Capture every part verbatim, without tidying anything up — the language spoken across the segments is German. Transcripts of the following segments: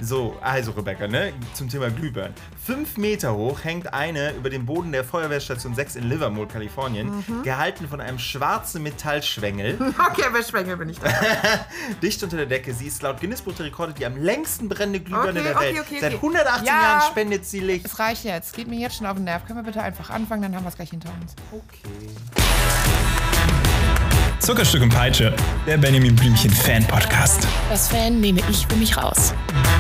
So, also Rebecca, ne, zum Thema Glühbirnen. Fünf Meter hoch hängt eine über dem Boden der Feuerwehrstation sechs in Livermore, Kalifornien, mhm. gehalten von einem schwarzen Metallschwengel. Okay, bei Schwengel bin ich da. Dicht unter der Decke. Sie ist laut Guinness-Buch der Rekorde die am längsten brennende Glühbirne okay, der okay, Welt. Okay, okay, Seit hundertachtzehn ja, Jahren spendet sie Licht. Es reicht jetzt. Geht mir jetzt schon auf den Nerv. Können wir bitte einfach anfangen, dann haben wir es gleich hinter uns. Okay. Zuckerstück und Peitsche, der Benjamin Blümchen Fan-Podcast. Das Fan nehme ich für mich raus.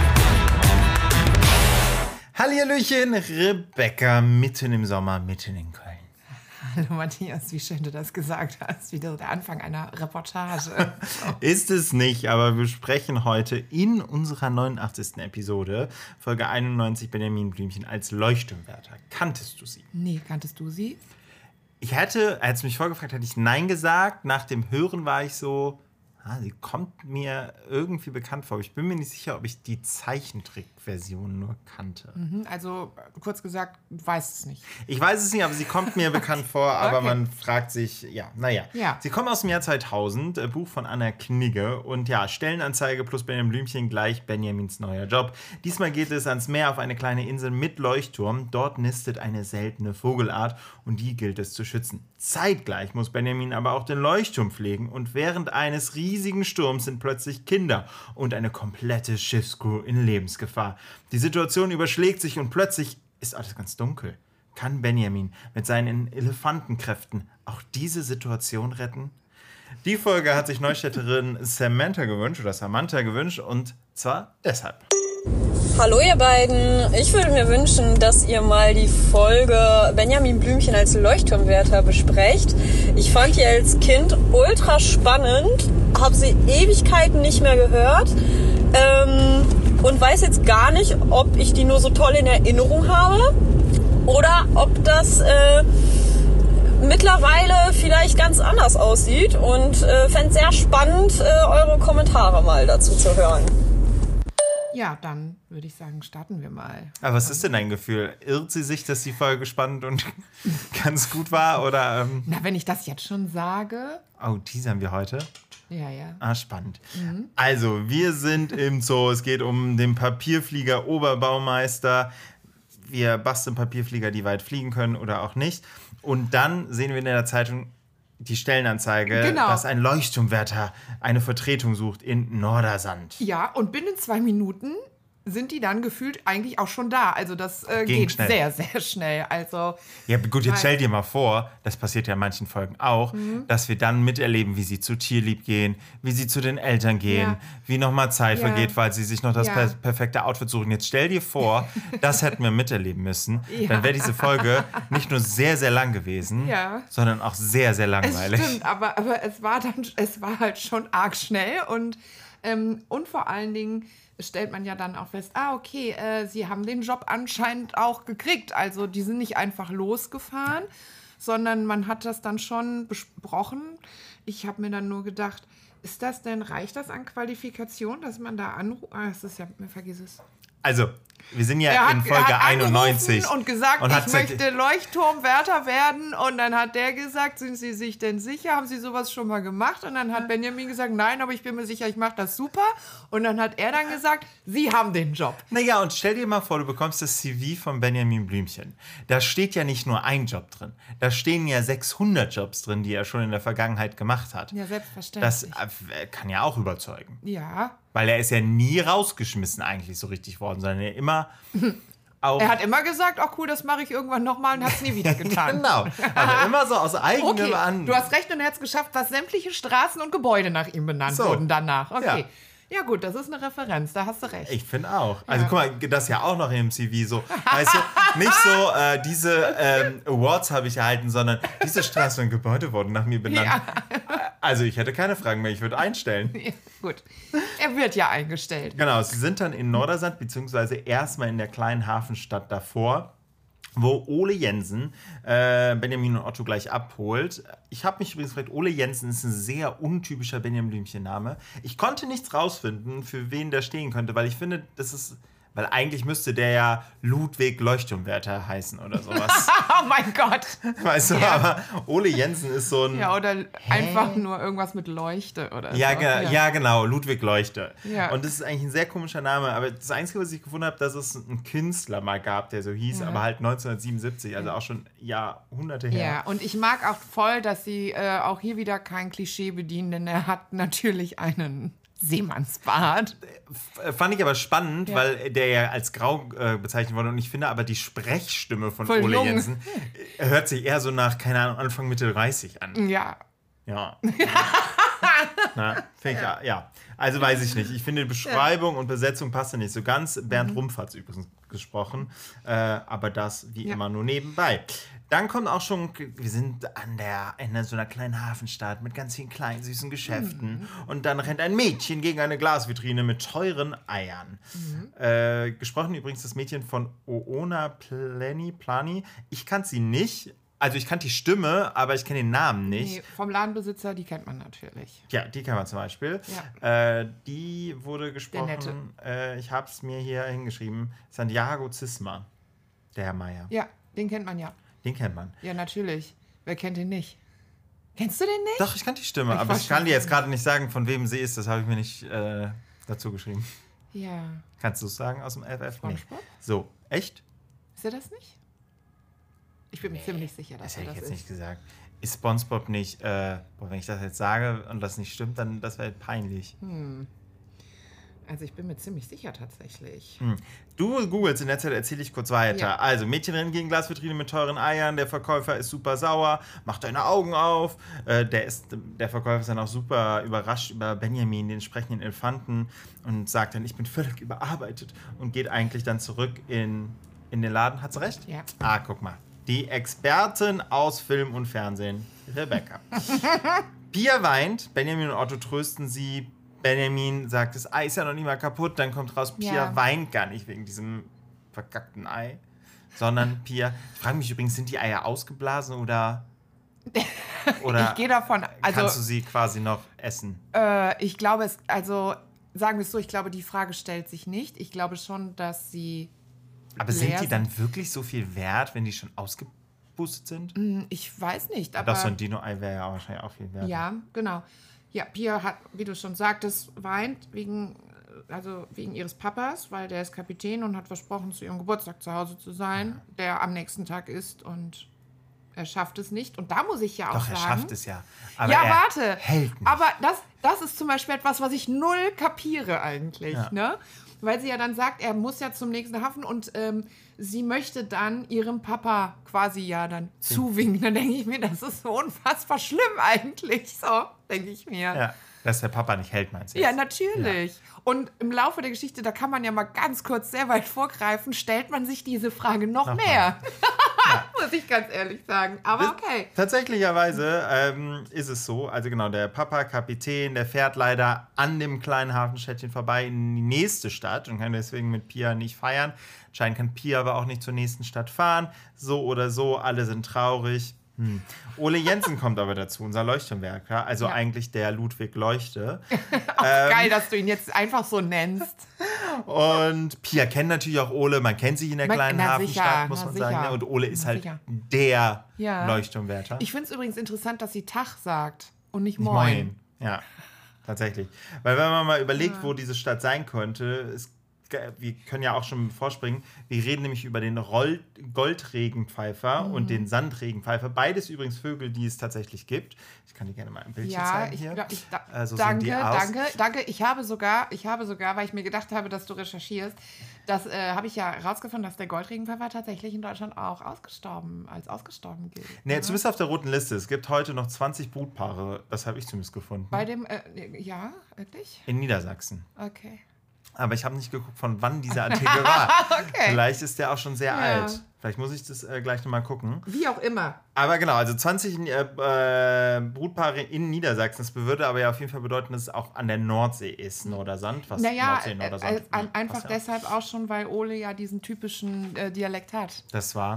Hallihallöchen, Rebecca, mitten im Sommer, mitten in Köln. Hallo Matthias, wie schön du das gesagt hast. Wieder der Anfang einer Reportage. Ist es nicht, aber wir sprechen heute in unserer neunundachtzigsten Episode, Folge einundneunzig, Benjamin Blümchen als Leuchtturmwärter. Kanntest du sie? Nee, kanntest du sie? Ich hätte, als du mich vorgefragt, hätte ich Nein gesagt. Nach dem Hören war ich so, ah, sie kommt mir irgendwie bekannt vor. Ich bin mir nicht sicher, ob ich die Zeichentrickversion nur kannte. Mhm, also kurz gesagt, du weißt es nicht. Ich weiß es nicht, aber sie kommt mir bekannt vor. Aber okay. Man fragt sich, ja, naja. Ja. Sie kommt aus dem Jahr zweitausend, äh, Buch von Anna Knigge. Und ja, Stellenanzeige plus Benjamin Blümchen gleich Benjamins neuer Job. Diesmal geht es ans Meer auf eine kleine Insel mit Leuchtturm. Dort nistet eine seltene Vogelart und die gilt es zu schützen. Zeitgleich muss Benjamin aber auch den Leuchtturm pflegen. Und während eines riesigen Sturms sind plötzlich Kinder und eine komplette Schiffscrew in Lebensgefahr. Die Situation überschlägt sich und plötzlich ist alles ganz dunkel. Kann Benjamin mit seinen Elefantenkräften auch diese Situation retten? Die Folge hat sich Neustädterin Samantha gewünscht oder Samantha gewünscht und zwar deshalb. Hallo ihr beiden, ich würde mir wünschen, dass ihr mal die Folge Benjamin Blümchen als Leuchtturmwärter besprecht. Ich fand die als Kind ultra spannend, habe sie Ewigkeiten nicht mehr gehört ähm, und weiß jetzt gar nicht, ob ich die nur so toll in Erinnerung habe oder ob das äh, mittlerweile vielleicht ganz anders aussieht und äh, fände es sehr spannend, äh, eure Kommentare mal dazu zu hören. Ja, dann würde ich sagen, starten wir mal. Aber was ist denn dein Gefühl? Irrt sie sich, dass die Folge spannend und ganz gut war? Oder, ähm Na, wenn ich das jetzt schon sage. Oh, diese haben wir heute. Ja, ja. Ah, spannend. Mhm. Also, wir sind im Zoo. Es geht um den Papierflieger Oberbaumeister. Wir basteln Papierflieger, die weit fliegen können oder auch nicht. Und dann sehen wir in der Zeitung die Stellenanzeige, genau. dass ein Leuchtturmwärter eine Vertretung sucht in Nordersand. Ja, und binnen zwei Minuten sind die dann gefühlt eigentlich auch schon da. Also das äh, geht schnell. sehr, sehr schnell. Also, ja gut, jetzt stell dir mal vor, das passiert ja in manchen Folgen auch, mhm. dass wir dann miterleben, wie sie zu Tierlieb gehen, wie sie zu den Eltern gehen, ja. wie nochmal Zeit ja. vergeht, weil sie sich noch das ja. per- perfekte Outfit suchen. Jetzt stell dir vor, das hätten wir miterleben müssen. Ja. Dann wäre diese Folge nicht nur sehr, sehr lang gewesen, ja. sondern auch sehr, sehr langweilig. Es stimmt, aber, aber es war dann, es war halt schon arg schnell und, ähm, und vor allen Dingen stellt man ja dann auch fest, ah, okay, äh, sie haben den Job anscheinend auch gekriegt. Also die sind nicht einfach losgefahren, sondern man hat das dann schon besprochen. Ich habe mir dann nur gedacht, ist das denn, reicht das an Qualifikation, dass man da anruft? Ah, das ist ja, vergiss es. Also, wir sind ja er in hat, Folge er hat einundneunzig. Und gesagt, und ich hat gesagt, möchte Leuchtturmwärter werden. Und dann hat der gesagt, sind Sie sich denn sicher? Haben Sie sowas schon mal gemacht? Und dann hat Benjamin gesagt, nein, aber ich bin mir sicher, ich mache das super. Und dann hat er dann gesagt, Sie haben den Job. Naja, und stell dir mal vor, du bekommst das C V von Benjamin Blümchen. Da steht ja nicht nur ein Job drin. Da stehen ja sechshundert Jobs drin, die er schon in der Vergangenheit gemacht hat. Ja, selbstverständlich. Das kann ja auch überzeugen. Ja. Weil er ist ja nie rausgeschmissen eigentlich so richtig worden, sondern er immer auch... Er hat immer gesagt, oh cool, das mache ich irgendwann nochmal und hat es nie wieder getan. Genau, also immer so aus eigenem okay. an. Du hast recht und er hat es geschafft, dass sämliche Straßen und Gebäude nach ihm benannt so. wurden danach. Okay. Ja. Ja gut, das ist eine Referenz, da hast du recht. Ich finde auch. Also ja. guck mal, das ja auch noch im C V so. Weißt du, nicht so, äh, diese ähm, Awards habe ich erhalten, sondern diese Straßen und Gebäude wurden nach mir benannt. Ja. Also ich hätte keine Fragen mehr, ich würde einstellen. Ja, gut, er wird ja eingestellt. Genau, sie sind dann in Nordersand, beziehungsweise erstmal in der kleinen Hafenstadt davor, wo Ole Jensen äh, Benjamin und Otto gleich abholt. Ich habe mich übrigens gefragt, Ole Jensen ist ein sehr untypischer Benjamin Blümchen-Name. Ich konnte nichts rausfinden, für wen der stehen könnte, weil ich finde, das ist Weil eigentlich müsste der ja Ludwig Leuchtturmwärter heißen oder sowas. Oh mein Gott. Weißt du, Ja. aber Ole Jensen ist so ein... Ja, oder einfach nur irgendwas mit Leuchte oder Ja, so. ge- ja. genau, Ludwig Leuchte. Ja. Und das ist eigentlich ein sehr komischer Name, aber das Einzige, was ich gefunden habe, dass es einen Künstler mal gab, der so hieß, Ja. aber halt neunzehnhundertsiebenundsiebzig, also auch schon Jahrhunderte her. Ja, und ich mag auch voll, dass sie äh, auch hier wieder kein Klischee bedienen, denn er hat natürlich einen Seemannsbart. F- Fand ich aber spannend, Ja. weil der ja als grau äh, bezeichnet wurde und ich finde aber die Sprechstimme von Voll Ole jung. Jensen äh, hört sich eher so nach, keine Ahnung, Anfang Mitte dreißig an. Ja. Ja. Na, finde ich, ja. ja. Also weiß ich nicht. Ich finde, Beschreibung und Besetzung passt ja nicht so ganz. Bernd Rumpf hat es übrigens gesprochen. Äh, aber das wie Ja. immer nur nebenbei. Dann kommt auch schon, wir sind an der in so einer kleinen Hafenstadt mit ganz vielen kleinen, süßen Geschäften. Und dann rennt ein Mädchen gegen eine Glasvitrine mit teuren Eiern. Äh, gesprochen übrigens das Mädchen von Oona Plani. Plani. Ich kannte sie nicht. Also ich kannte die Stimme, aber ich kenne den Namen nicht. Nee, vom Ladenbesitzer, die kennt man natürlich. Ja, die kann man zum Beispiel. Ja. Äh, die wurde gesprochen, Nette. äh, ich habe es mir hier hingeschrieben, Santiago Zisma, der Herr Meier. Ja, den kennt man ja. Den kennt man. Ja, natürlich. Wer kennt den nicht? Kennst du den nicht? Doch, ich kannte die Stimme, Ich aber weiß ich kann schon. dir jetzt gerade nicht sagen, von wem sie ist. Das habe ich mir nicht äh, dazu geschrieben. Ja. Kannst du es sagen aus dem F F? Nee. SpongeBob? So, echt? Ist er das nicht? Ich bin mir ziemlich sicher, dass Das er hätte ich das jetzt ist. nicht gesagt. Ist SpongeBob nicht, äh, boah, wenn ich das jetzt sage und das nicht stimmt, dann das wäre peinlich. Also ich bin mir ziemlich sicher tatsächlich. Hm. Du googelst in der Zeit, erzähle ich kurz weiter. Ja. Also, Mädchen rennen gegen Glasvitrine mit teuren Eiern, der Verkäufer ist super sauer, macht deine Augen auf. Äh, der, ist, der Verkäufer ist dann auch super überrascht über Benjamin, den sprechenden Elefanten, und sagt dann, ich bin völlig überarbeitet und geht eigentlich dann zurück in, in den Laden. Hat sie recht? Ja. Ah, guck mal. Die Expertin aus Film und Fernsehen, Rebecca. Pia weint, Benjamin und Otto trösten sie. Benjamin sagt, das Ei ist ja noch nicht mal kaputt. Dann kommt raus, Pia Ja. weint gar nicht wegen diesem verkackten Ei. Sondern Pia, ich frage mich übrigens, sind die Eier ausgeblasen oder, oder Ich gehe davon, kannst du also sie quasi noch essen? äh, ich glaube es, also sagen wir es so, ich glaube, die Frage stellt sich nicht. Ich glaube schon, dass sie, Aber sind leer die dann wirklich so viel wert, wenn die schon ausgepustet sind? hm, ich weiß nicht, aber Doch, so ein Dino-Ei wäre ja wahrscheinlich auch viel wert. ja, genau. Ja, Pia hat, wie du schon sagtest, weint wegen, also wegen ihres Papas, weil der ist Kapitän und hat versprochen, zu ihrem Geburtstag zu Hause zu sein, der am nächsten Tag ist, und er schafft es nicht. Und da muss ich ja auch Doch, sagen... er schafft es ja. Aber ja, er warte. hält nicht. Aber das, das ist zum Beispiel etwas, was ich null kapiere eigentlich, Ja. ne? Weil sie ja dann sagt, er muss ja zum nächsten Hafen und ähm, sie möchte dann ihrem Papa quasi ja dann zuwinken. Dann denke ich mir, das ist so unfassbar schlimm eigentlich. So, denke ich mir. Ja, dass der Papa nicht hält, meinst du? Ja, jetzt? natürlich. Und im Laufe der Geschichte, da kann man ja mal ganz kurz sehr weit vorgreifen, stellt man sich diese Frage noch, Noch mehr. Muss ich ganz ehrlich sagen. Aber okay. Tatsächlicherweise ähm, ist es so, also genau, der Papa, Kapitän, der fährt leider an dem kleinen Hafenstädtchen vorbei in die nächste Stadt und kann deswegen mit Pia nicht feiern. Anscheinend kann Pia aber auch nicht zur nächsten Stadt fahren. So oder so, alle sind traurig. Hm. Ole Jensen kommt aber dazu, unser Leuchtturmwerker, also Ja. eigentlich der Ludwig Leuchte. Geil, dass du ihn jetzt einfach so nennst. Und Pia kennt natürlich auch Ole, man kennt sich in der Man- kleinen na Hafenstadt, sicher, muss na man sagen. sicher. Ne? Und Ole ist Na halt sicher. der Ja. Leuchtturmwärter. Ich finde es übrigens interessant, dass sie Tag sagt und nicht Moin. Moin. Ja, tatsächlich. Weil wenn man mal überlegt, wo diese Stadt sein könnte, ist, wir können ja auch schon vorspringen, wir reden nämlich über den Roll Goldregenpfeifer Mhm. und den Sandregenpfeifer. Beides übrigens Vögel, die es tatsächlich gibt. Ich kann dir gerne mal ein Bildchen Ja, zeigen ich, hier. glaub, ich da, Äh, so sehen danke, die aus. danke, danke. Ich habe sogar, ich habe sogar, weil ich mir gedacht habe, dass du recherchierst, das äh, habe ich ja herausgefunden, dass der Goldregenpfeifer tatsächlich in Deutschland auch ausgestorben, als ausgestorben gilt. Nee, Ja. zumindest auf der roten Liste. Es gibt heute noch zwanzig Brutpaare, das habe ich zumindest gefunden, Bei dem, äh, ja, wirklich? in Niedersachsen. Okay. Aber ich habe nicht geguckt, von wann dieser Artikel war. Okay. Vielleicht ist der auch schon sehr Ja. alt. Vielleicht muss ich das äh, gleich nochmal gucken. Wie auch immer. Aber genau, also zwanzig äh, äh, Brutpaare in Niedersachsen. Das würde aber ja auf jeden Fall bedeuten, dass es auch an der Nordsee ist, Nordersand. Was Naja, Nordsee, äh, Nordersand. äh, ein- einfach passt ja. deshalb auch schon, weil Ole ja diesen typischen äh, Dialekt hat. Das war.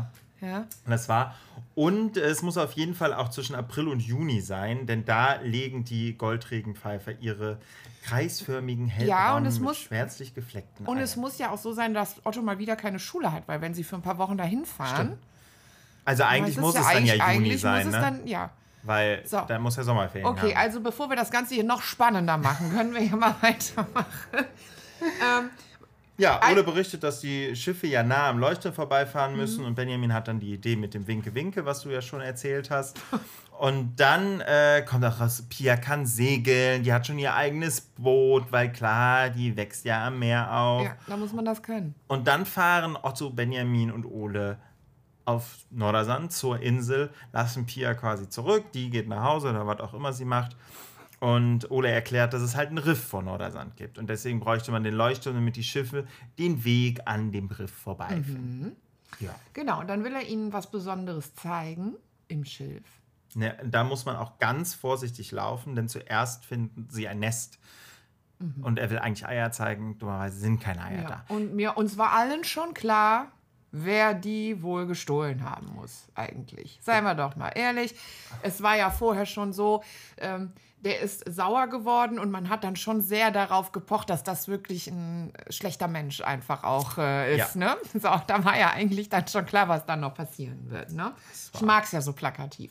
Ja. Und das war. Und es muss auf jeden Fall auch zwischen April und Juni sein, denn da legen die Goldregenpfeifer ihre kreisförmigen, hellbraunen, Ja, und es mit muss- schwärzlich gefleckten Und Eiern. es muss ja auch so sein, dass Otto mal wieder keine Schule hat, weil wenn sie für ein paar Wochen dahin fahren. Stimmt. Also eigentlich heißt muss ja es dann ja eigentlich- Juni eigentlich sein, muss es ne? dann, ja. Weil So. dann muss er Sommerferien Okay, haben. also bevor wir das Ganze hier noch spannender machen, können wir ja mal weitermachen. ähm, Ja, Ein- Ole berichtet, dass die Schiffe ja nah am Leuchtturm vorbeifahren müssen und Benjamin hat dann die Idee mit dem Winke-Winke, was du ja schon erzählt hast. Und dann äh, kommt auch raus, Pia kann segeln, die hat schon ihr eigenes Boot, weil klar, die wächst ja am Meer auf. ja, da muss man das können. Und dann fahren Otto, Benjamin und Ole auf Nordersand zur Insel, lassen Pia quasi zurück, die geht nach Hause oder was auch immer sie macht. Und Ole erklärt, dass es halt einen Riff vor Nordersand gibt. Und deswegen bräuchte man den Leuchtturm, damit die Schiffe den Weg an dem Riff vorbeifinden. Ja. Genau, und dann will er ihnen was Besonderes zeigen im Schilf. Ne, da muss man auch ganz vorsichtig laufen, denn zuerst finden sie ein Nest. Und er will eigentlich Eier zeigen, dummerweise sind keine Eier Ja. da. Und mir, uns war allen schon klar, wer die wohl gestohlen haben muss, eigentlich. Seien wir doch mal ehrlich. Es war ja vorher schon so, ähm, der ist sauer geworden und man hat dann schon sehr darauf gepocht, dass das wirklich ein schlechter Mensch einfach auch äh, ist. Ja. Ne? So, da war ja eigentlich dann schon klar, was dann noch passieren wird. Ne? Ich mag es ja so plakativ.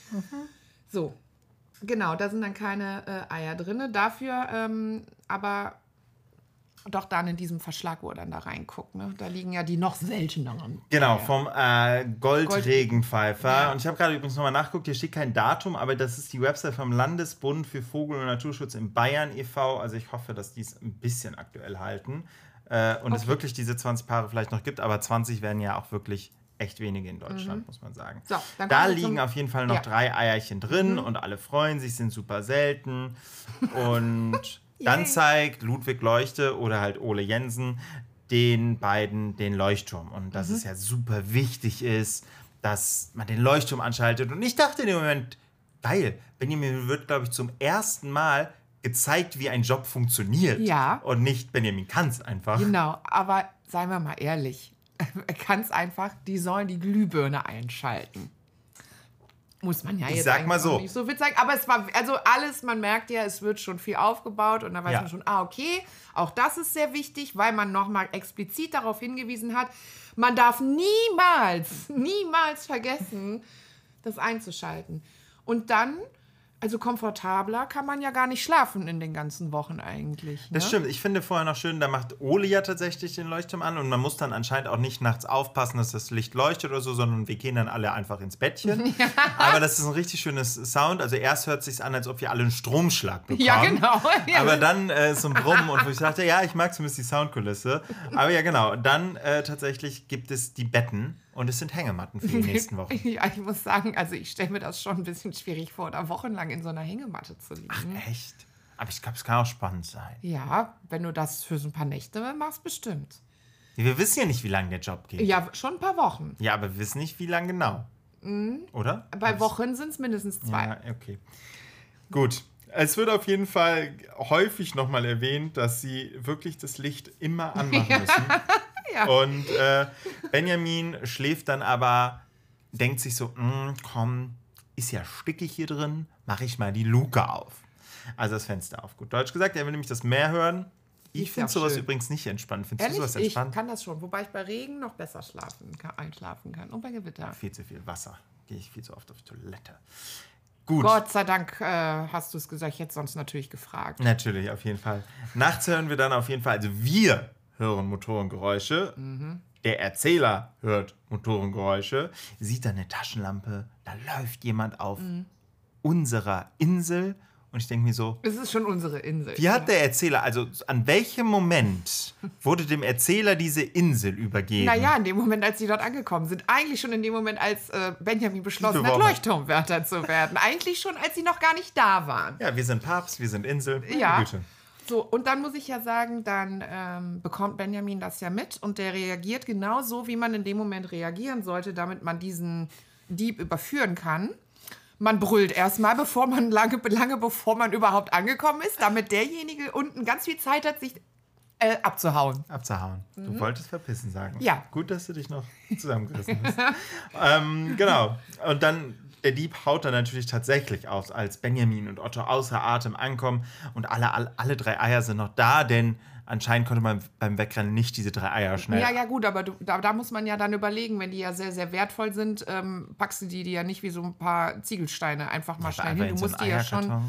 So, genau, da sind dann keine äh, Eier drin. Dafür aber aber doch dann in diesem Verschlag, wo er dann da reinguckt. Ne? Da liegen ja die noch selteneren. Genau, Eier. vom äh, Goldregenpfeifer. Ja. Und ich habe gerade übrigens nochmal nachgeguckt, hier steht kein Datum, aber das ist die Website vom Landesbund für Vogel- und Naturschutz in Bayern e V Also ich hoffe, dass die es ein bisschen aktuell halten. Äh, und es Okay. wirklich diese zwanzig Paare vielleicht noch gibt, aber zwanzig werden ja auch wirklich echt wenige in Deutschland, muss man sagen. So, dann da kommen wir liegen zum- auf jeden Fall noch Ja. drei Eierchen drin und alle freuen sich, sind super selten. Und dann Yay. zeigt Ludwig Leuchte oder halt Ole Jensen den beiden den Leuchtturm. Und dass es ja super wichtig ist, dass man den Leuchtturm anschaltet. Und ich dachte in dem Moment, geil, Benjamin wird, glaube ich, zum ersten Mal gezeigt, wie ein Job funktioniert. Ja. Und nicht Benjamin kann es einfach. Genau, aber seien wir mal ehrlich, er kann es einfach, die sollen die Glühbirne einschalten. Muss man ja Ich jetzt sag mal eigentlich so. auch nicht so viel zeigen. Aber es war, also alles, man merkt ja, es wird schon viel aufgebaut und da weiß Ja. man schon, ah, okay, auch das ist sehr wichtig, weil man nochmal explizit darauf hingewiesen hat, man darf niemals, niemals vergessen, das einzuschalten. Und dann, also komfortabler kann man ja gar nicht schlafen in den ganzen Wochen eigentlich. Ne? Das stimmt. Ich finde vorher noch schön, da macht Ole ja tatsächlich den Leuchtturm an und man muss dann anscheinend auch nicht nachts aufpassen, dass das Licht leuchtet oder so, sondern wir gehen dann alle einfach ins Bettchen. Aber das ist ein richtig schönes Sound. Also erst hört es sich an, als ob wir alle einen Stromschlag bekommen. Ja, genau. Ja. Aber dann äh, so ein Brummen und wo ich dachte, ja, ich mag zumindest die Soundkulisse. Aber ja, genau. Dann äh, tatsächlich gibt es die Betten und es sind Hängematten für die nächsten Wochen. Ja, ich muss sagen, also ich stelle mir das schon ein bisschen schwierig vor, da wochenlang in so einer Hängematte zu liegen. Echt? Aber ich glaube, es kann auch spannend sein. Ja, wenn du das für so ein paar Nächte machst, bestimmt. Wir wissen ja nicht, wie lange der Job geht. Ja, schon ein paar Wochen. Ja, aber wir wissen nicht, wie lange genau. Oder? Bei Wochen sind es mindestens zwei. Ja, okay. Gut. Es wird auf jeden Fall häufig nochmal erwähnt, dass sie wirklich das Licht immer anmachen müssen. Ja. Und äh, Benjamin schläft dann aber, denkt sich so, "Mm, komm, ist ja stickig hier drin, mache ich mal die Luke auf. Also das Fenster auf. Gut Deutsch gesagt, er will nämlich das Meer hören. Ich Ist finde ja sowas schön. übrigens nicht entspannt. Findest du Ehrlich, sowas ich entspannt? kann das schon. Wobei ich bei Regen noch besser schlafen kann, einschlafen kann. Und bei Gewitter. Viel zu viel Wasser. Gehe ich viel zu oft auf die Toilette. Gut. Gott sei Dank äh, hast du es gesagt, ich hätte sonst natürlich gefragt. Natürlich, auf jeden Fall. Nachts hören wir dann auf jeden Fall, also wir hören Motorengeräusche. Der Erzähler hört Motorengeräusche, sieht dann eine Taschenlampe, da läuft jemand auf unserer Insel. Und ich denke mir so, Es ist schon unsere Insel. wie hat der Erzähler, also an welchem Moment wurde dem Erzähler diese Insel übergeben? Naja, in dem Moment, als sie dort angekommen sind. Eigentlich schon in dem Moment, als äh, Benjamin beschlossen hat, Beworben. Leuchtturmwärter zu werden. Eigentlich schon, als sie noch gar nicht da waren. Ja, wir sind Papst, wir sind Insel. Meine Ja. Güte. So, und dann muss ich ja sagen, dann ähm, bekommt Benjamin das ja mit und der reagiert genau so, wie man in dem Moment reagieren sollte, damit man diesen Dieb überführen kann. Man brüllt erstmal, bevor man lange, lange bevor man überhaupt angekommen ist, damit derjenige unten ganz viel Zeit hat, sich äh, abzuhauen. Abzuhauen. Du mhm. wolltest verpissen sagen. Ja. Gut, dass du dich noch zusammengerissen hast. ähm, genau. Und dann, der Dieb haut dann natürlich tatsächlich aus, als Benjamin und Otto außer Atem ankommen und alle, alle, alle drei Eier sind noch da, denn anscheinend konnte man beim Wegrennen nicht diese drei Eier schnell. Ja, ja, gut, aber du, da, da muss man ja dann überlegen, wenn die ja sehr, sehr wertvoll sind, ähm, packst du die, die ja nicht wie so ein paar Ziegelsteine einfach mal schnell hin. Du musst so die ja schon.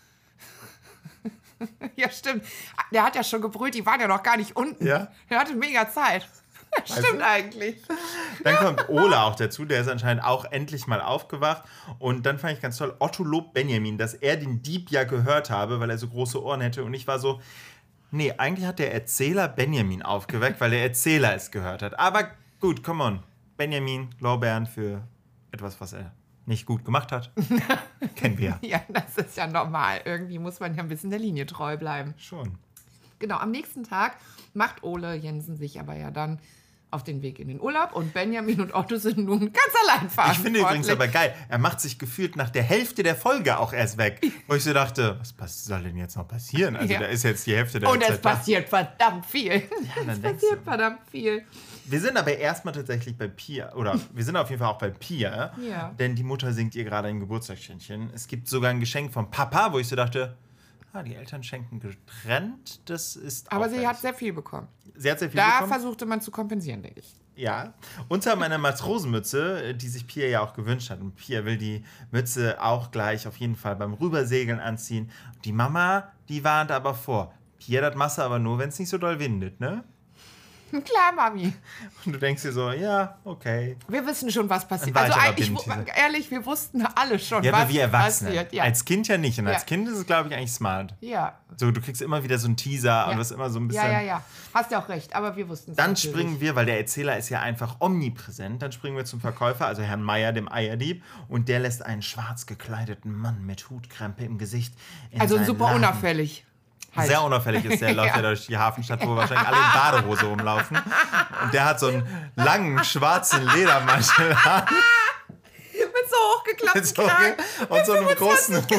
Ja, stimmt. Der hat ja schon gebrüllt, die waren ja noch gar nicht unten. Ja? Der hatte mega Zeit. Stimmt also, eigentlich. Dann kommt Ole auch dazu, der ist anscheinend auch endlich mal aufgewacht. Und dann fand ich ganz toll, Otto lobt Benjamin, dass er den Dieb ja gehört habe, weil er so große Ohren hätte. Und ich war so, nee, eigentlich hat der Erzähler Benjamin aufgeweckt, weil der Erzähler es gehört hat. Aber gut, come on. Benjamin, Lorbeeren für etwas, was er nicht gut gemacht hat. Kennen wir. Ja, das ist ja normal. Irgendwie muss man ja ein bisschen der Linie treu bleiben. Schon. Genau, am nächsten Tag macht Ole Jensen sich aber ja dann auf den Weg in den Urlaub und Benjamin und Otto sind nun ganz allein verantwortlich. Ich finde übrigens aber geil, er macht sich gefühlt nach der Hälfte der Folge auch erst weg. Wo ich so dachte, was soll denn jetzt noch passieren? Also ja. da ist jetzt die Hälfte der Und Zeit es passiert da. verdammt viel. Ja, es passiert verdammt viel. Wir sind aber erstmal tatsächlich bei Pia, oder wir sind auf jeden Fall auch bei Pia, ja. denn die Mutter singt ihr gerade ein Geburtstagsständchen. Es gibt sogar ein Geschenk vom Papa, wo ich so dachte, ah, die Eltern schenken getrennt, das ist Aber auffällig. sie hat sehr viel bekommen. Sie hat sehr viel da bekommen. Da versuchte man zu kompensieren, denke ich. Ja, unter meiner Matrosenmütze, die sich Pia ja auch gewünscht hat. Und Pia will die Mütze auch gleich auf jeden Fall beim Rübersegeln anziehen. Die Mama, die warnt aber vor. Pia, das machst du aber nur, wenn es nicht so doll windet, ne? Klar, Mami. Und du denkst dir so, ja, okay. Wir wissen schon, was passiert. Also eigentlich, ehrlich, wir wussten alle schon, ja, was aber wir Erwachsene. passiert. Ja. Als Kind ja nicht. Und ja. als Kind ist es, glaube ich, eigentlich smart. Ja. So, du kriegst immer wieder so einen Teaser ja. und was immer so ein bisschen... Ja, ja, ja. Hast ja auch recht, aber wir wussten es Dann natürlich. springen wir, weil der Erzähler ist ja einfach omnipräsent, dann springen wir zum Verkäufer, also Herrn Meier, dem Eierdieb, und der lässt einen schwarz gekleideten Mann mit Hutkrempe im Gesicht in Also seinen super Laden. unauffällig. Halt. Sehr unauffällig ist der, läuft ja durch die Hafenstadt, wo wahrscheinlich alle in Badehose rumlaufen. Und der hat so einen langen, schwarzen Ledermantel an. Mit so hochgeklappten so Kragen. Und so einem großen Hut.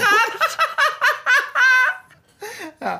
Ja.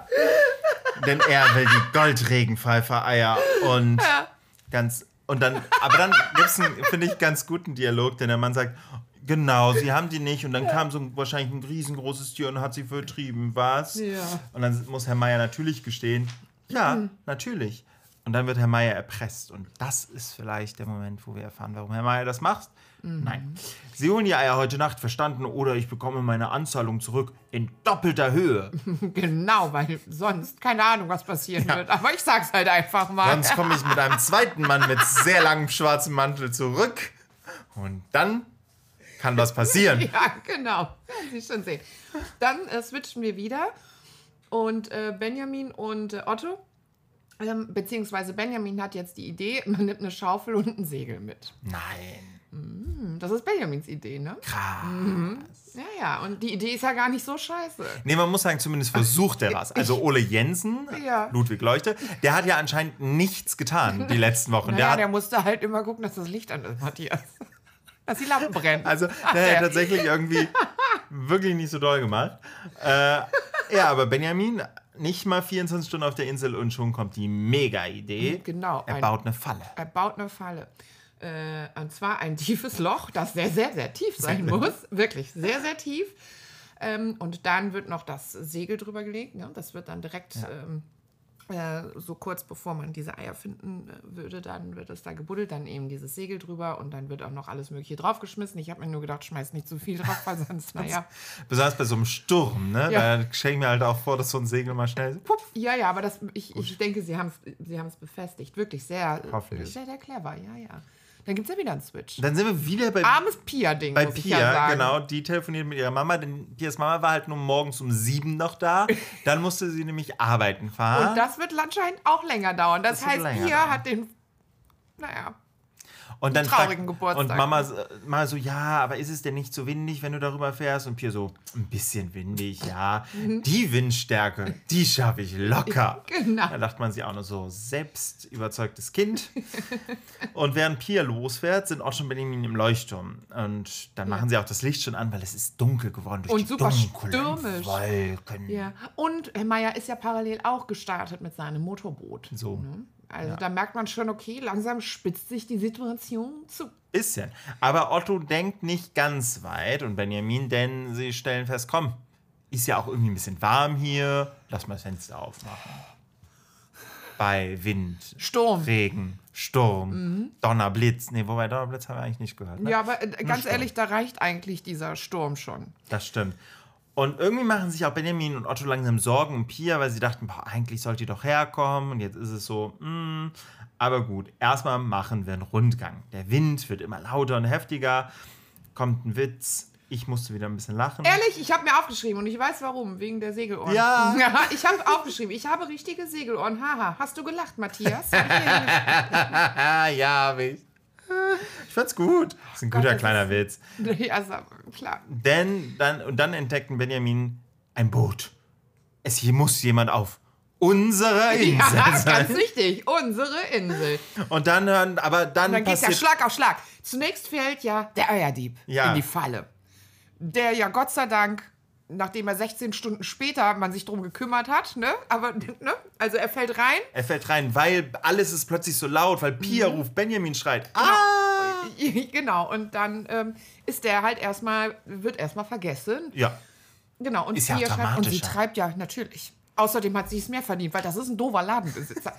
Denn er will die Goldregenpfeifer-Eier und ja. ganz... Und dann, aber dann gibt es einen, finde ich, ganz guten Dialog, denn der Mann sagt, genau, sie haben die nicht. Und dann kam so ein, wahrscheinlich ein riesengroßes Tier und hat sie vertrieben. Was? Ja. Und dann muss Herr Meier natürlich gestehen, ja, mhm. natürlich. Und dann wird Herr Meier erpresst. Und das ist vielleicht der Moment, wo wir erfahren, warum Herr Meier das macht. Mhm. Nein. Sie holen die Eier heute Nacht, verstanden, oder ich bekomme meine Anzahlung zurück in doppelter Höhe. Genau, weil sonst keine Ahnung, was passieren ja. wird. Aber ich sag's halt einfach mal. Sonst komme ich mit einem zweiten Mann mit sehr langem schwarzem Mantel zurück. Und dann kann was passieren. Ja, genau. Werden Sie schon sehen. Dann äh, switchen wir wieder. Und äh, Benjamin und äh, Otto, ähm, beziehungsweise Benjamin hat jetzt die Idee, man nimmt eine Schaufel und ein Segel mit. Nein. Mm, das ist Benjamins Idee, ne? Krass. Mhm. Ja, ja. Und die Idee ist ja gar nicht so scheiße. Nee, man muss sagen, zumindest versucht er was. Also Ole Jensen, ja. Ludwig Leuchte, der hat ja anscheinend nichts getan die letzten Wochen. Naja, der, hat, der musste halt immer gucken, dass das Licht an ist, Matthias. Dass die Lampen brennen. Also, der hat tatsächlich irgendwie wirklich nicht so doll gemacht. Äh, ja, aber Benjamin, nicht mal vierundzwanzig Stunden auf der Insel und schon kommt die Mega-Idee. Genau. Er ein, baut eine Falle. Er baut eine Falle. Äh, und zwar ein tiefes Loch, das sehr, sehr, sehr tief sein muss. Wirklich sehr, sehr tief. Ähm, und dann wird noch das Segel drüber gelegt. Ne? Das wird dann direkt... Ja. Ähm, Äh, so kurz bevor man diese Eier finden äh, würde, dann wird es da gebuddelt, dann eben dieses Segel drüber und dann wird auch noch alles Mögliche draufgeschmissen. Ich habe mir nur gedacht, schmeiß nicht zu viel drauf, weil sonst, naja. Besonders bei so einem Sturm, ne? Ja. Da stelle ich mir halt auch vor, dass so ein Segel mal schnell... Puff. Ja, ja, aber das, ich, ich denke, sie haben es sie haben's befestigt. Wirklich sehr, Hoffentlich. sehr, sehr clever, ja, ja. Dann gibt es ja wieder einen Switch. Dann sind wir wieder bei... Armes Pia-Ding, Bei muss ich Pia, ja sagen. genau. Die telefoniert mit ihrer Mama, denn Pias Mama war halt nur morgens um sieben noch da. Dann musste sie nämlich arbeiten fahren. Und das wird anscheinend auch länger dauern. Das, Das wird heißt, länger Pia dauern. hat den... Naja... Und dann traurigen fragt, Geburtstag. Und Mama mal so, ja, aber ist es denn nicht so windig, wenn du darüber fährst? Und Pia so, ein bisschen windig, ja. Die Windstärke, die schaffe ich locker. Genau. Da dachte man sich auch nur so, selbst überzeugtes Kind. Und während Pia losfährt, sind Otto und Benjamin im Leuchtturm. Und dann machen sie auch das Licht schon an, weil es ist dunkel geworden durch Und die super dunklen stürmisch. Wolken. Ja. Und Herr Meier ist ja parallel auch gestartet mit seinem Motorboot. So. Ne? Also da merkt man schon, okay, langsam spitzt sich die Situation zu. Bisschen. Aber Otto denkt nicht ganz weit und Benjamin, denn sie stellen fest, komm, ist ja auch irgendwie ein bisschen warm hier, lass mal das Fenster aufmachen. Bei Wind, Sturm. Regen, Sturm, mhm. Donner, Blitz. Nee, wobei Donnerblitz haben wir eigentlich nicht gehört. Ne? Ja, aber äh, ganz Sturm. ehrlich, da reicht eigentlich dieser Sturm schon. Das stimmt. Und irgendwie machen sich auch Benjamin und Otto langsam Sorgen um Pia, weil sie dachten, boah, eigentlich sollte die doch herkommen. Und jetzt ist es so, mh. Aber gut, erstmal machen wir einen Rundgang. Der Wind wird immer lauter und heftiger. Kommt ein Witz. Ich musste wieder ein bisschen lachen. Ehrlich, ich habe mir aufgeschrieben und ich weiß warum, wegen der Segelohren. Ja. ja ich habe aufgeschrieben, ich habe richtige Segelohren. Haha, hast du gelacht, Matthias? Ja, hab ich. Ich fand's gut. Das ist ein guter Gott, kleiner ist, Witz. Ja, also, klar. Denn dann, und dann entdeckten Benjamin ein Boot. Es hier muss jemand auf unsere Insel Ja, sein. ganz richtig, unsere Insel. Und dann hören, aber dann, Und dann geht's ja passiert... Schlag auf Schlag. Zunächst fällt ja der Eierdieb Ja. in die Falle. Der ja Gott sei Dank, nachdem er sechzehn Stunden später man sich drum gekümmert hat, ne? Aber, ne? Also er fällt rein. Er fällt rein, weil alles ist plötzlich so laut, weil Pia ruft, Benjamin schreit. Ah! Genau, und dann ähm, ist der halt erstmal, wird erstmal vergessen. Ja. Genau, und Ist ja auch Pia schreibt, und sie dramatischer. treibt ja natürlich. Außerdem hat sie es mehr verdient, weil das ist ein doofer Ladenbesitzer.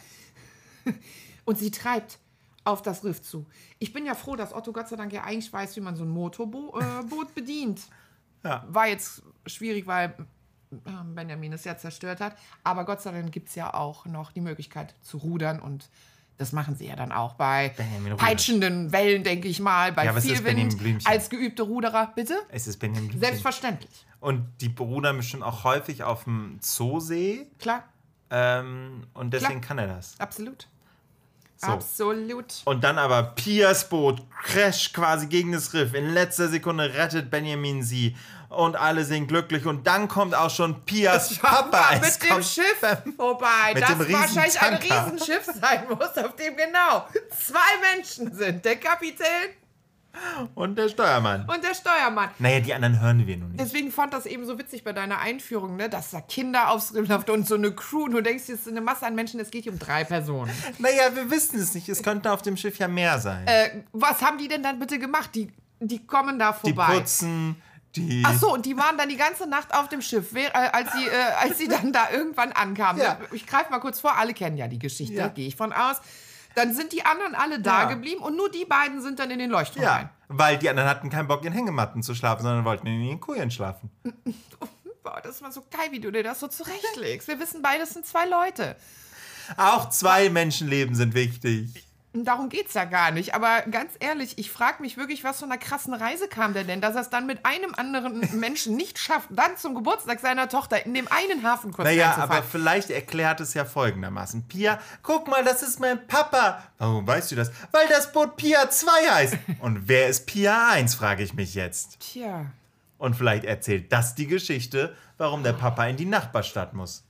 Und sie treibt auf das Riff zu. Ich bin ja froh, dass Otto Gott sei Dank ja eigentlich weiß, wie man so ein Motorboot äh, Boot bedient. Ja. War jetzt schwierig, weil äh, Benjamin es ja zerstört hat. Aber Gott sei Dank gibt es ja auch noch die Möglichkeit zu rudern und das machen sie ja dann auch bei Benjamin rudert. peitschenden Wellen, denke ich mal, bei Ja, aber es viel ist Benjamin Wind, Blümchen. als geübte Ruderer. Bitte? Es ist Benjamin Blümchen. Selbstverständlich. Und die rudern bestimmt auch häufig auf dem Zoosee. Klar, Ähm, und deswegen Klar. kann er das. absolut. So. Absolut. Und dann aber Pias Boot crasht quasi gegen das Riff. In letzter Sekunde rettet Benjamin sie. Und alle sind glücklich. Und dann kommt auch schon Pias Papa. Mit Es dem kommt Schiff vorbei, mit das dem riesen wahrscheinlich ein Tanker. Riesenschiff sein muss, auf dem genau zwei Menschen sind. Der Kapitän Und der Steuermann. und der Steuermann. Naja, die anderen hören wir nun nicht. Deswegen fand das eben so witzig bei deiner Einführung, ne, dass da Kinder aufs Riff laufen und so eine Crew. Und du denkst, es ist eine Masse an Menschen, es geht hier um drei Personen. Naja, wir wissen es nicht. Es könnte auf dem Schiff ja mehr sein. Äh, was haben die denn dann bitte gemacht? Die, die kommen da die vorbei. putzen, die... Ach so, und die waren dann die ganze Nacht auf dem Schiff, wer- äh, als sie, äh, als sie dann da irgendwann ankamen. Ja. Ich greife mal kurz vor, alle kennen ja die Geschichte, Ja. gehe ich von aus. Dann sind die anderen alle da Ja. geblieben und nur die beiden sind dann in den Leuchtturm rein. Ja, weil die anderen hatten keinen Bock, in Hängematten zu schlafen, sondern wollten in den Kojen schlafen. Boah, das war so geil, wie du dir das so zurechtlegst. Wir wissen beide, es sind zwei Leute. Auch zwei Menschenleben sind wichtig. Und darum geht's ja gar nicht. Aber ganz ehrlich, ich frage mich wirklich, was von einer krassen Reise kam der denn, dass er es dann mit einem anderen Menschen nicht schafft, dann zum Geburtstag seiner Tochter in dem einen Hafen kurz Naja, reinzufahren. aber vielleicht erklärt es ja folgendermaßen. Pia, guck mal, das ist mein Papa. Warum weißt du das? Weil das Boot Pia zwei heißt. Und wer ist Pia eins, frage ich mich jetzt. Tja, Und vielleicht erzählt das die Geschichte, warum der Papa in die Nachbarstadt muss.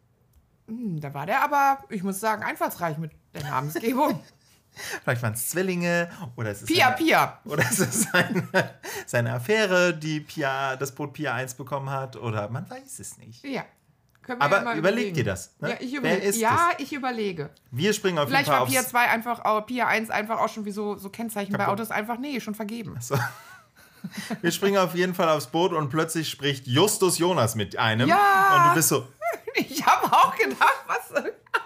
da war der aber, ich muss sagen, einfallsreich mit der Namensgebung. Vielleicht waren es Zwillinge oder es ist Pia, eine, Pia. Oder es ist seine, seine Affäre, die Pia, das Boot Pia eins bekommen hat. Oder man weiß es nicht. Ja. Können wir Aber ja mal überleg überlegen. dir das, ne? Ja, ich Wer überlege. ist Ja, ich überlege. Wir springen auf Vielleicht jeden Fall war Pia aufs... zwei einfach, auch, Pia eins einfach auch schon wie so, so Kennzeichen bei Kaputt. Autos einfach, nee, schon vergeben. So. Wir springen auf jeden Fall aufs Boot und plötzlich spricht Justus Jonas mit einem. Ja. Und du bist so, Ich habe auch gedacht, was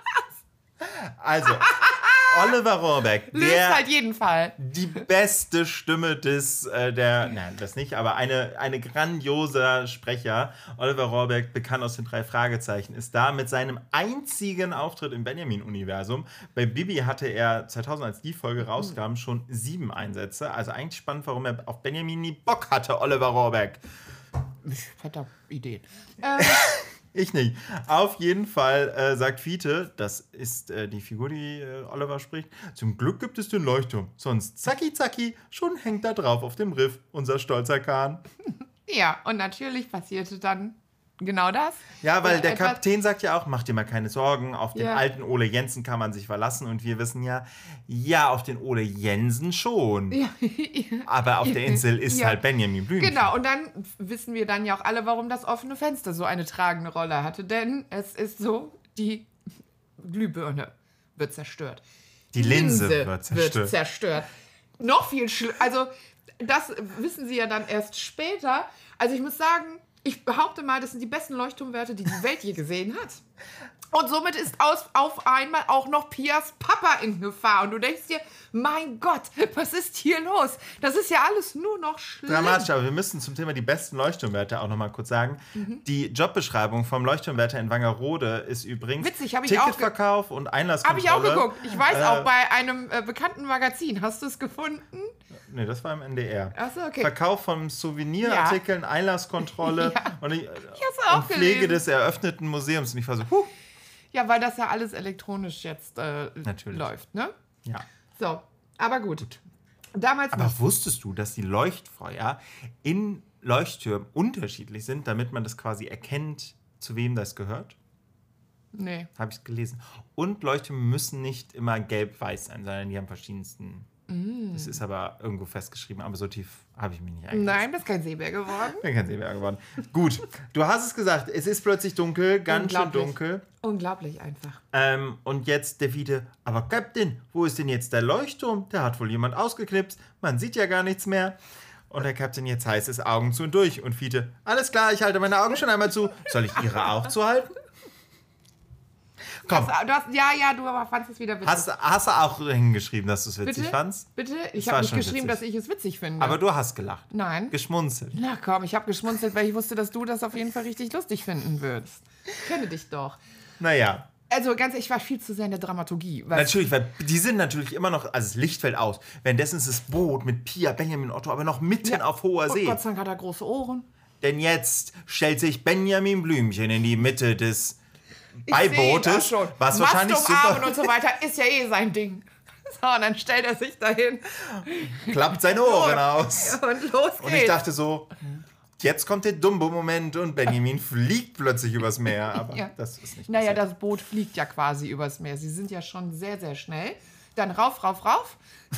also, Oliver Rohrbeck, löst der halt jeden Fall. die beste Stimme des, äh, der, nein, das nicht, aber eine, eine grandioser Sprecher. Oliver Rohrbeck, bekannt aus den drei Fragezeichen, ist da mit seinem einzigen Auftritt im Benjamin-Universum. Bei Bibi hatte er zweitausend, als die Folge rauskam, schon sieben Einsätze. Also eigentlich spannend, warum er auf Benjamin nie Bock hatte, Oliver Rohrbeck. Fetter Ideen. Ähm, Ich nicht. Auf jeden Fall äh, sagt Fiete, das ist äh, die Figur, die äh, Oliver spricht, zum Glück gibt es den Leuchtturm. Sonst zacki zacki, schon hängt da drauf auf dem Riff unser stolzer Kahn. Ja, und natürlich passierte dann genau das. Ja, weil Und der etwas- Kapitän sagt ja auch, mach dir mal keine Sorgen, auf den Ja. alten Ole Jensen kann man sich verlassen. Und wir wissen ja, ja, auf den Ole Jensen schon. Ja, Aber auf der Insel ist Ja. halt Benjamin Blümchen. genau, und dann wissen wir dann ja auch alle, warum das offene Fenster so eine tragende Rolle hatte. Denn es ist so, die Glühbirne wird zerstört. Die Linse wird zerstört. Wird zerstört. Noch viel schlimmer. Also, das wissen sie ja dann erst später. Also, ich muss sagen, ich behaupte mal, das sind die besten Leuchtturmwerte, die die Welt je gesehen hat. Und somit ist aus, auf einmal auch noch Pias Papa in Gefahr. Und du denkst dir, mein Gott, was ist hier los? Das ist ja alles nur noch schlimm. Dramatisch, aber wir müssen zum Thema die besten Leuchtturmwerte auch noch mal kurz sagen. Mhm. Die Jobbeschreibung vom Leuchtturmwärter in Wangerode ist übrigens Witzig, hab ich auch ge- Ticketverkauf und Habe Einlasskontrolle. ich auch geguckt. Ich weiß Äh, auch, bei einem äh, bekannten Magazin. Hast du es gefunden? Nee, das war im N D R. Ach so, okay. Verkauf von Souvenirartikeln, Einlasskontrolle und, ich, hab's auch und Pflege gelesen. des eröffneten Museums. Und ich war so, huh. Ja, weil das ja alles elektronisch jetzt äh, Natürlich. läuft, ne? Ja. So, aber gut. Damals Aber nicht. wusstest du, dass die Leuchtfeuer in Leuchttürmen unterschiedlich sind, damit man das quasi erkennt, zu wem das gehört? Nee. Habe ich gelesen. Und Leuchttürme müssen nicht immer gelb-weiß sein, sondern die haben verschiedensten. Das ist aber irgendwo festgeschrieben, aber so tief habe ich mich nicht eingelesen. Nein, das ist kein Seebär geworden. Bin kein Seebär geworden. Gut, du hast es gesagt, es ist plötzlich dunkel, ganz schön Unglaublich. dunkel. Unglaublich einfach. Ähm, und jetzt der Fiete, aber Captain, wo ist denn jetzt der Leuchtturm? Der hat wohl jemand ausgeknipst, man sieht ja gar nichts mehr. Und der Captain, jetzt heißt es Augen zu und durch. Und Fiete, alles klar, ich halte meine Augen schon einmal zu. Soll ich ihre auch zuhalten? Komm, Du hast, ja, ja, du aber fandest es wieder witzig. hast, hast du auch hingeschrieben, dass du es witzig Bitte? fandst? Bitte? Ich Es war habe nicht schon geschrieben, witzig. dass ich es witzig finde. Aber du hast gelacht. Nein. Geschmunzelt. Na komm, ich habe geschmunzelt, weil ich wusste, dass du das auf jeden Fall richtig lustig finden würdest. Ich kenne dich doch. Naja, Also ganz ehrlich, ich war viel zu sehr in der Dramaturgie. Weil natürlich, weil die sind natürlich immer noch, also das Licht fällt aus. Währenddessen ist das Boot mit Pia, Benjamin, Otto, aber noch mitten auf hoher oh See. Gott sei Dank hat er große Ohren. Denn jetzt stellt sich Benjamin Blümchen in die Mitte des Ich seh ihn da Beibootes, schon. was Mast wahrscheinlich umarmen super und so weiter ist ja eh sein Ding. So, und dann stellt er sich dahin klappt seine Ohren aus. und los geht's. Und ich dachte so, jetzt kommt der Dumbo-Moment und Benjamin fliegt plötzlich übers Meer. Aber Ja. das ist nicht Naja, passiert. das Boot fliegt ja quasi übers Meer. Sie sind ja schon sehr, sehr schnell. Dann rauf, rauf, rauf.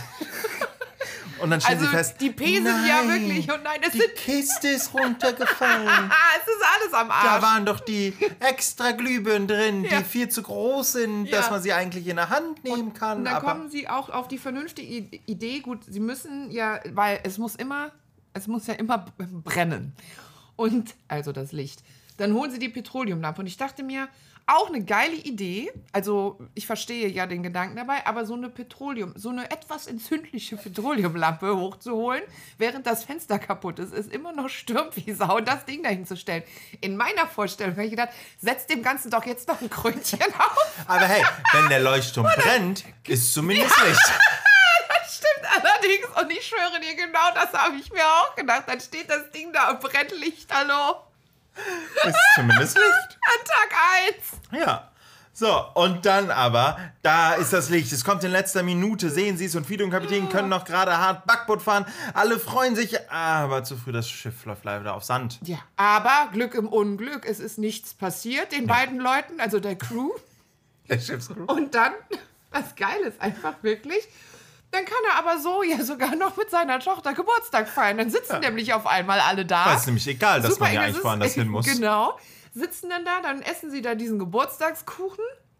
Und dann stellen Also sie fest, die P sind ja wirklich, und nein, es die sind, Kiste ist runtergefallen. ah, es ist alles am Da Arsch. waren doch die extra Glühbirnen drin, Ja. die viel zu groß sind, Ja. dass man sie eigentlich in der Hand nehmen kann. Und dann aber kommen sie auch auf die vernünftige I- Idee, gut, sie müssen ja, weil es muss immer, es muss ja immer b- brennen. Und, also das Licht. Dann holen sie die Petroleumlampe. Und ich dachte mir, auch eine geile Idee. Also, ich verstehe ja den Gedanken dabei, aber so eine Petroleum, so eine etwas entzündliche Petroleumlampe hochzuholen, während das Fenster kaputt ist, ist immer noch stürmt wie Sau, und das Ding dahin zu stellen. In meiner Vorstellung habe ich gedacht, setzt dem Ganzen doch jetzt noch ein Krönchen auf. aber hey, wenn der Leuchtturm brennt, ist zumindest Licht. Stimmt allerdings. Und ich schwöre dir, genau das habe ich mir auch gedacht. Dann steht das Ding da und brennt Lichterloh. Ist zumindest Licht. An Tag eins. Ja. So, und dann aber, da ist das Licht. Es kommt in letzter Minute, sehen Sie es, und Fiete und Kapitän können noch gerade hart Backboot fahren. Alle freuen sich, aber zu früh, das Schiff läuft leider auf Sand. Ja, aber Glück im Unglück. Es ist nichts passiert den beiden Leuten, also der Crew. Der Schiffscrew. Und dann, was geil ist, einfach wirklich, dann kann er aber so ja sogar noch mit seiner Tochter Geburtstag feiern. Dann sitzen nämlich auf einmal alle da. Das ist nämlich egal, dass man ja eng, eigentlich es ist- woanders hin muss. Genau. Sitzen dann da, dann essen sie da diesen Geburtstagskuchen.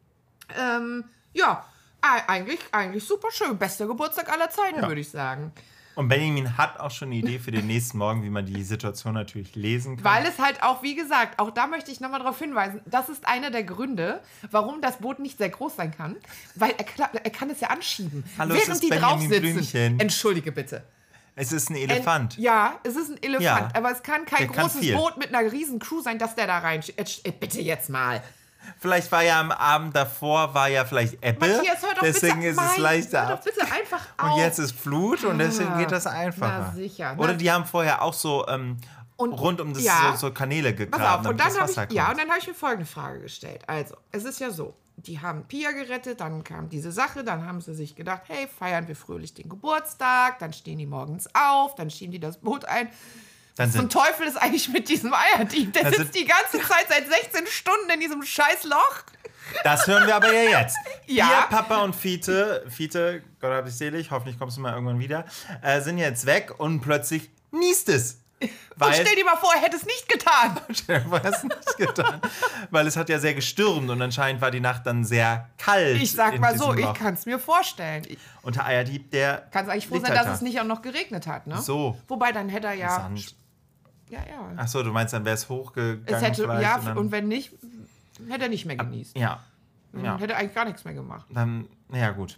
Ähm, ja, e- eigentlich, eigentlich super schön. Bester Geburtstag aller Zeiten, Ja. würde ich sagen. Und Benjamin hat auch schon eine Idee für den nächsten Morgen, wie man die Situation natürlich lesen kann. Weil es halt auch, wie gesagt, auch da möchte ich nochmal darauf hinweisen, das ist einer der Gründe, warum das Boot nicht sehr groß sein kann. Weil er, kla- er kann es ja anschieben. Hallo, es während ist die drauf Benjamin sitzen. Blümchen. Entschuldige bitte. Es ist ein Ein- Elefant. Ja, es ist ein Elefant, Ja. aber es kann kein Der kann großes viel. Boot mit einer riesen Crew sein, dass der da rein... Äh, Bitte jetzt mal. Vielleicht war ja am Abend davor, war ja vielleicht Ebbe. Matthias, hör doch deswegen bitte, ist Mann, es leichter hör ab. doch bitte einfach auf. Und jetzt ist Flut und deswegen geht das einfacher. na sicher, ne? Oder die haben vorher auch so ähm, Und, rund um das ja, so, so Kanäle gegraben, pass auf, und damit dann das hab Wasser ich, kommt. ja, und dann habe ich mir folgende Frage gestellt. Also, es ist ja so, die haben Pia gerettet, dann kam diese Sache, dann haben sie sich gedacht, hey, feiern wir fröhlich den Geburtstag, dann stehen die morgens auf, dann schieben die das Boot ein. Dann Zum sind, Teufel ist eigentlich mit diesem Eierdieb. Der Dann sitzt sind- die ganze Zeit seit sechzehn Stunden in diesem scheiß Loch. das hören wir aber ja jetzt. Ja. Pia, Papa und Fiete, Fiete, Gott hab dich selig, hoffentlich kommst du mal irgendwann wieder, äh, sind jetzt weg und plötzlich niest es. Und Weil, stell dir mal vor, er hätte es nicht getan. weil es nicht getan. Weil es hat ja sehr gestürmt und anscheinend war die Nacht dann sehr kalt. Ich sag in mal so, diesem ich Loch. kann es mir vorstellen. Ich Und der Eierdieb, der kann eigentlich froh liegt sein, halt dass da. es nicht auch noch geregnet hat, ne? So. Wobei, dann hätte er ja... Sand. Ja, ja. Achso, du meinst, dann wäre es hochgegangen Es hätte, vielleicht ja, und, dann, und wenn nicht, hätte er nicht mehr genießt. ja. Dann Ja, hätte er eigentlich gar nichts mehr gemacht. dann, naja, gut.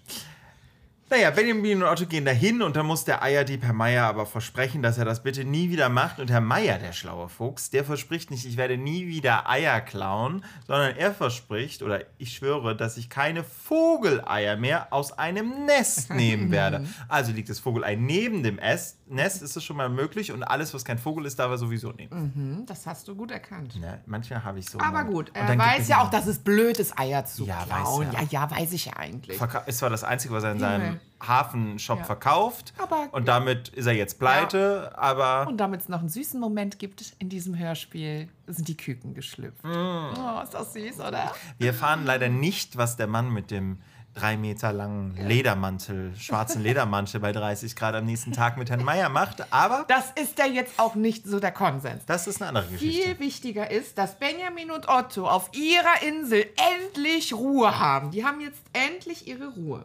Naja, Benjamin und Otto gehen dahin und dann muss der Eierdieb Herr Meier aber versprechen, dass er das bitte nie wieder macht. Und Herr Meier, der schlaue Fuchs, der verspricht nicht, ich werde nie wieder Eier klauen, sondern er verspricht, oder ich schwöre, dass ich keine Vogeleier mehr aus einem Nest nehmen werde. Also liegt das Vogelei neben dem Est- Nest, ist es schon mal möglich und alles, was kein Vogel ist, darf er sowieso nehmen. Hm, das hast du gut erkannt. Ne, manchmal habe ich so... Aber einen- gut, und er dann gibt weiß es ja einen- auch, dass es blöd ist, Eier zu Ja, weiß klauen. er. Ja, ja, weiß ich ja eigentlich. Verka- ist zwar das Einzige, was er in Himmel. seinem Hafenshop Ja. verkauft. Aber- und damit ist er jetzt pleite, aber Und damit es noch einen süßen Moment gibt in diesem Hörspiel, sind die Küken geschlüpft. Mm. Oh, ist das süß, oder? wir erfahren leider nicht, was der Mann mit dem drei Meter langen Ledermantel, schwarzen Ledermantel bei dreißig Grad am nächsten Tag mit Herrn Meier macht, aber Das ist ja jetzt auch nicht so der Konsens. das ist eine andere Geschichte. Viel wichtiger ist, dass Benjamin und Otto auf ihrer Insel endlich Ruhe haben. Die haben jetzt endlich ihre Ruhe.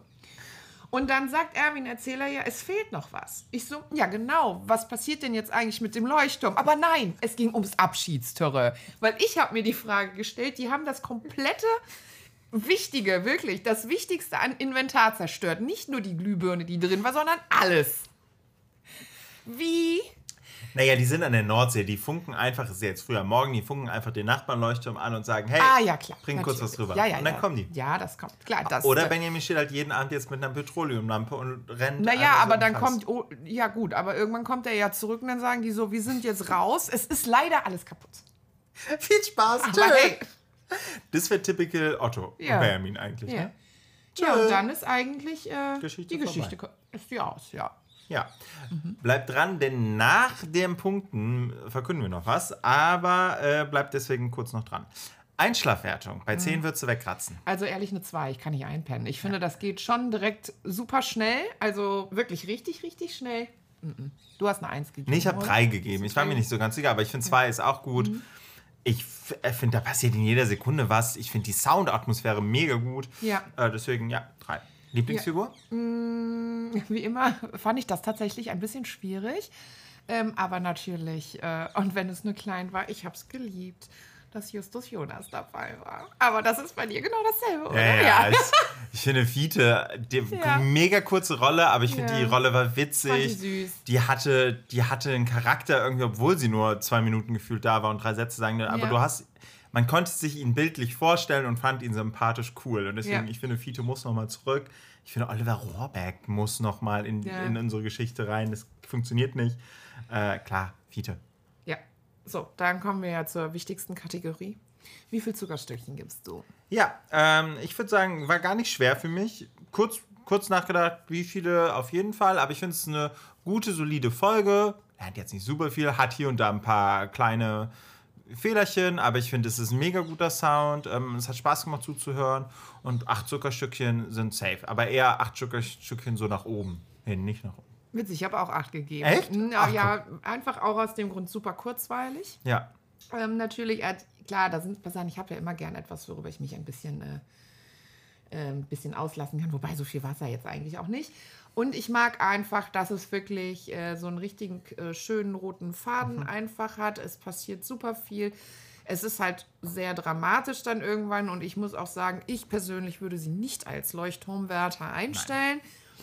Und dann sagt Erwin, Erzähler, ja, es fehlt noch was. Ich so, ja genau, was passiert denn jetzt eigentlich mit dem Leuchtturm? Aber nein, es ging ums Abschiedstörre. Weil ich habe mir die Frage gestellt, die haben das komplette Wichtige, wirklich, das Wichtigste an Inventar zerstört. Nicht nur die Glühbirne, die drin war, sondern alles. Wie? Naja, die sind an der Nordsee, die funken einfach, es ist jetzt früh am Morgen, die funken einfach den Nachbarnleuchtturm an und sagen, hey, Ah, ja, klar. bring kurz was natürlich. rüber. Ja, ja, und dann ja. kommen die. Ja, das kommt. Klar, das Oder äh, Benjamin steht halt jeden Abend jetzt mit einer Petroleumlampe und rennt. Naja, einmal so aber im dann Kreis. kommt, oh, ja gut, aber irgendwann kommt er ja zurück und dann sagen die so, wir sind jetzt raus. Es ist leider alles kaputt. Viel Spaß, Aber tschö. hey, Das wäre typical Otto Ja. und Benjamin eigentlich, ja. ne? Ja, und dann ist eigentlich äh, Geschichte die Geschichte ko- ist die aus, ja. Ja. Mhm. Bleibt dran, denn nach den Punkten verkünden wir noch was, aber äh, bleibt deswegen kurz noch dran. Einschlafwertung. Bei zehn würdest du wegkratzen. Also ehrlich eine zwei, ich kann nicht einpennen. Ich finde, das geht schon direkt super schnell, also wirklich richtig, richtig schnell. Mhm. Du hast eine eins gegeben. Nee, ich habe oder? drei gegeben. Ich war mir nicht so ganz sicher, aber ich finde zwei ist auch gut. Mhm. Ich finde, da passiert in jeder Sekunde was. Ich finde die Soundatmosphäre mega gut. Ja. Äh, deswegen, ja, drei. Lieblingsfigur? Wie immer fand ich das tatsächlich ein bisschen schwierig. Ähm, aber natürlich, äh, und wenn es nur klein war, ich habe es geliebt, dass Justus Jonas dabei war. Aber das ist bei dir genau dasselbe, oder? Ja, ja. Ich, ich finde Fiete, die Ja. mega kurze Rolle, aber ich finde, Ja. die Rolle war Fand witzig. die süß. Die hatte, die hatte einen Charakter irgendwie, obwohl sie nur zwei Minuten gefühlt da war und drei Sätze sagen. Aber Ja. du hast, man konnte sich ihn bildlich vorstellen und fand ihn sympathisch cool. Und deswegen, Ja. ich finde, Fiete muss noch mal zurück. Ich finde, Oliver Rohrbeck muss noch mal in, Ja. in unsere Geschichte rein. Das funktioniert nicht. Äh, klar, Fiete. Ja. So, dann kommen wir ja zur wichtigsten Kategorie. Wie viel Zuckerstückchen gibst du? Ja, ähm, ich würde sagen, war gar nicht schwer für mich. Kurz, kurz nachgedacht, wie viele auf jeden Fall. Aber ich finde es eine gute, solide Folge. Lernt jetzt nicht super viel, hat hier und da ein paar kleine Fehlerchen, aber ich finde, es ist ein mega guter Sound. Ähm, es hat Spaß gemacht zuzuhören. Und acht Zuckerstückchen sind safe. Aber eher acht Zuckerstückchen so nach oben hin, nicht nach unten. Witzig, ich habe auch acht gegeben. Echt? Ja, Ach, ja, einfach auch aus dem Grund super kurzweilig. Ja. Ähm, natürlich, äh, klar, da sind Sachen, ich habe ja immer gern etwas, worüber ich mich ein bisschen, äh, äh, ein bisschen auslassen kann. Wobei, so viel Wasser jetzt eigentlich auch nicht. Und ich mag einfach, dass es wirklich äh, so einen richtigen äh, schönen roten Faden Mhm. einfach hat. Es passiert super viel. Es ist halt sehr dramatisch dann irgendwann. Und ich muss auch sagen, ich persönlich würde sie nicht als Leuchtturmwärter einstellen.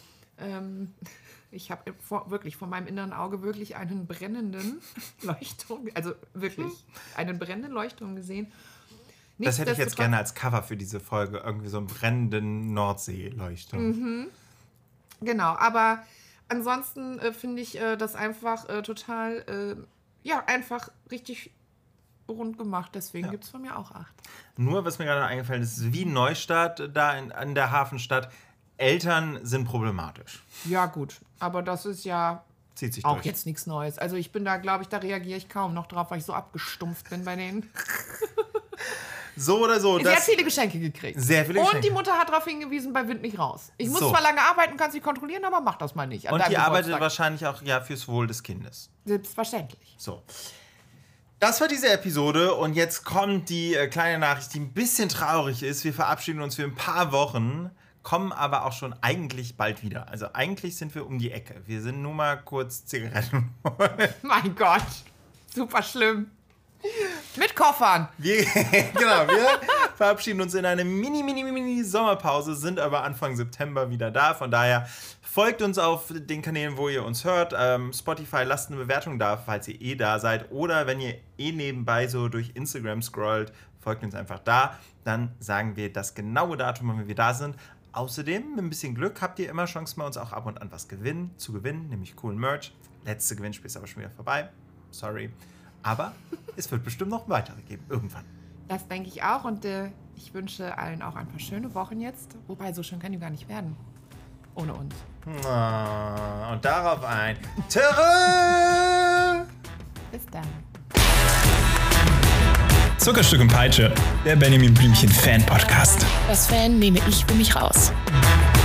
Ähm, ich habe vor, wirklich vor meinem inneren Auge wirklich einen brennenden Leuchtturm, also wirklich einen brennenden Leuchtturm gesehen. Das hätte ich jetzt Nichtsdestotrotz- gerne als Cover für diese Folge. Irgendwie so einen brennenden Nordsee-Leuchtturm. Mhm. Genau, aber ansonsten äh, finde ich äh, das einfach äh, total ja, einfach richtig rund gemacht. Deswegen Ja. gibt es von mir auch acht. Nur, was mir gerade noch eingefallen ist, ist wie Neustadt da in, an der Hafenstadt. Eltern sind problematisch. Ja, gut. Aber das ist ja Zieht sich auch durch. jetzt nichts Neues. Also ich bin da, glaube ich, da reagiere ich kaum noch drauf, weil ich so abgestumpft bin bei denen. So oder so. Sie Das, hat viele Geschenke gekriegt. Sehr viele Und Geschenke. die Mutter hat darauf hingewiesen, bei Wind nicht raus. Ich muss So. zwar lange arbeiten, kann sie kontrollieren, aber mach das mal nicht. an und deinem die arbeitet Geburtstag. wahrscheinlich auch ja, fürs Wohl des Kindes. Selbstverständlich. So. Das war diese Episode und jetzt kommt die äh, kleine Nachricht, die ein bisschen traurig ist. Wir verabschieden uns für ein paar Wochen, kommen aber auch schon eigentlich bald wieder. Also eigentlich sind wir um die Ecke. Wir sind nur mal kurz Zigaretten. Mein Gott. Super schlimm. Mit Koffern. Wir, genau, wir verabschieden uns in eine mini, mini, mini Sommerpause, sind aber Anfang September wieder da. Von daher folgt uns auf den Kanälen, wo ihr uns hört. Ähm, Spotify, lasst eine Bewertung da, falls ihr eh da seid. Oder wenn ihr eh nebenbei so durch Instagram scrollt, folgt uns einfach da. Dann sagen wir das genaue Datum, wann wir da sind. Außerdem, mit ein bisschen Glück, habt ihr immer Chance, bei uns auch ab und an was gewinnen, zu gewinnen, nämlich coolen Merch. Letzte Gewinnspiel ist aber schon wieder vorbei. Sorry. Aber es wird bestimmt noch weitere geben, irgendwann. Das denke ich auch. Und äh, ich wünsche allen auch ein paar schöne Wochen jetzt. Wobei, so schön kann die gar nicht werden. Ohne uns. Oh, und darauf ein Terror! Bis dann. Zuckerstück und Peitsche, der Benjamin Blümchen Fan Podcast. Als Fan nehme ich für mich raus.